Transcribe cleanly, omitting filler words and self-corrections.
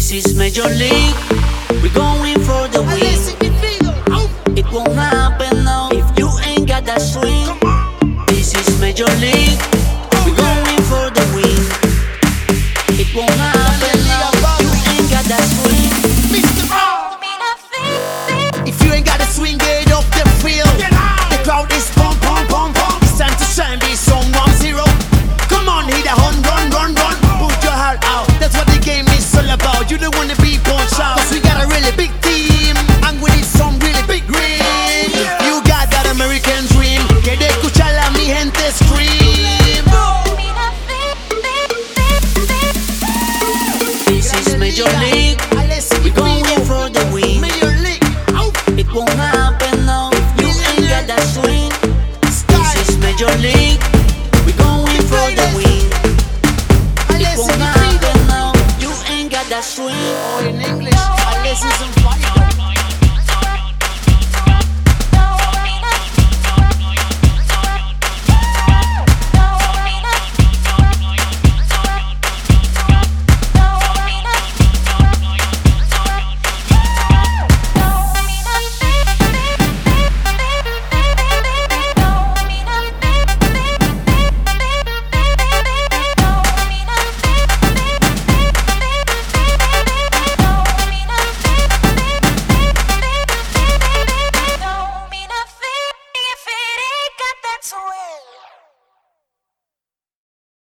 This is Major League. We're going for the win. It won't happen now if you ain't got that swing. This is Major League. We're going for the win. It won't happen now if you ain't got that swing. If you ain't got a swing, get off the field. The crowd is pump, pump, pump, pump. It's time to shine, be song 1-0. Come on, hit a run, run, run. Put your heart out, that's what the game is all about. You don't wanna be punched out, cause we got a really big team, and we need some really big green. You got that American dream, que de escuchar a mi gente scream. This is Major League. We're going for the win. It won't happen now if you ain't got that swing. This is Major League. We're going for the win. It won't happen now if you ain't got that swing. Or in English, unless it's on fire.